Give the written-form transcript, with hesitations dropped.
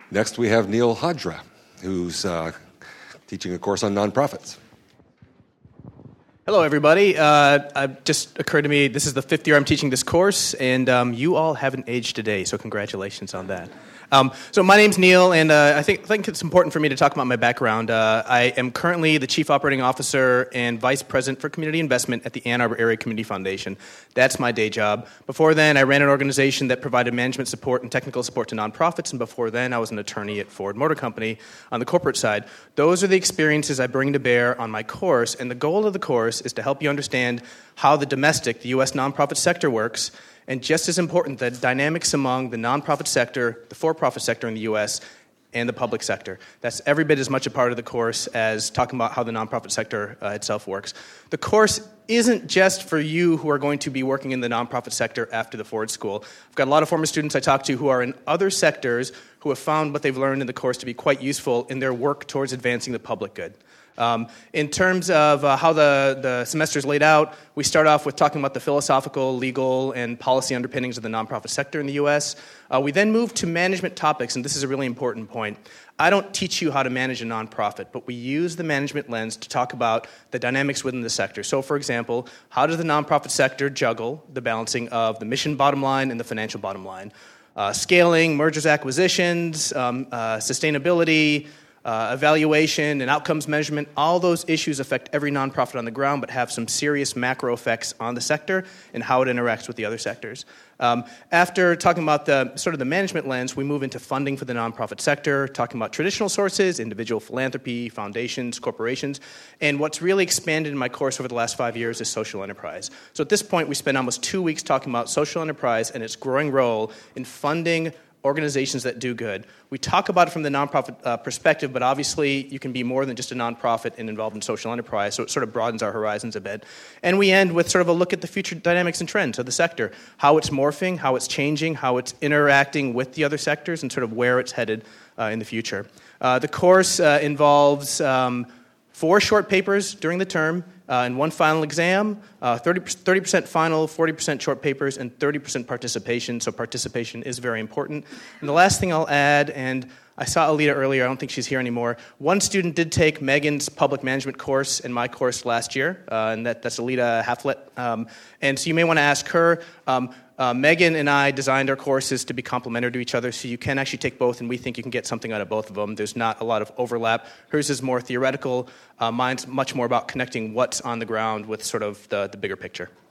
Next, we have Neil Hadra, who's teaching a course on nonprofits. Hello, everybody. It just occurred to me this is the 5th year I'm teaching this course, and you all haven't aged today, so congratulations on that. So my name's Neil, and I think it's important for me to talk about my background. I am currently the Chief Operating Officer and Vice President for Community Investment at the Ann Arbor Area Community Foundation. That's my day job. Before then, I ran an organization that provided management support and technical support to nonprofits, and before then, I was an attorney at Ford Motor Company on the corporate side. Those are the experiences I bring to bear on my course, and the goal of the course is to help you understand how the U.S. nonprofit sector works, and just as important, the dynamics among the nonprofit sector, the for-profit sector in the U.S., and the public sector. That's every bit as much a part of the course as talking about how the nonprofit sector itself works. The course isn't just for you who are going to be working in the nonprofit sector after the Ford School. I've got a lot of former students I talk to who are in other sectors who have found what they've learned in the course to be quite useful in their work towards advancing the public good. In terms of how the semester is laid out, we start off with talking about the philosophical, legal, and policy underpinnings of the nonprofit sector in the U.S. We then move to management topics, and this is a really important point. I don't teach you how to manage a nonprofit, but we use the management lens to talk about the dynamics within the sector. So, for example, how does the nonprofit sector juggle the balancing of the mission bottom line and the financial bottom line? Scaling, mergers, acquisitions, sustainability, evaluation and outcomes measurement, all those issues affect every nonprofit on the ground but have some serious macro effects on the sector and how it interacts with the other sectors. After talking about the management lens, we move into funding for the nonprofit sector, talking about traditional sources, individual philanthropy, foundations, corporations, and what's really expanded in my course over the last 5 years is social enterprise. So at this point, we spend almost 2 weeks talking about social enterprise and its growing role in funding organizations that do good. We talk about it from the nonprofit perspective, but obviously you can be more than just a nonprofit and involved in social enterprise, so it sort of broadens our horizons a bit. And we end with sort of a look at the future dynamics and trends of the sector, how it's morphing, how it's changing, how it's interacting with the other sectors, and sort of where it's headed in the future. The course involves 4 short papers during the term, and 1 final exam, 30% final, 40% short papers, and 30% participation. So participation is very important. And the last thing I'll add, and I saw Alita earlier, I don't think she's here anymore. One student did take Megan's public management course and my course last year, and that's Alita Haflet. And so you may want to ask her. Megan and I designed our courses to be complementary to each other, so you can actually take both, and we think you can get something out of both of them. There's not a lot of overlap. Hers is more theoretical. Mine's much more about connecting what's on the ground with sort of the bigger picture.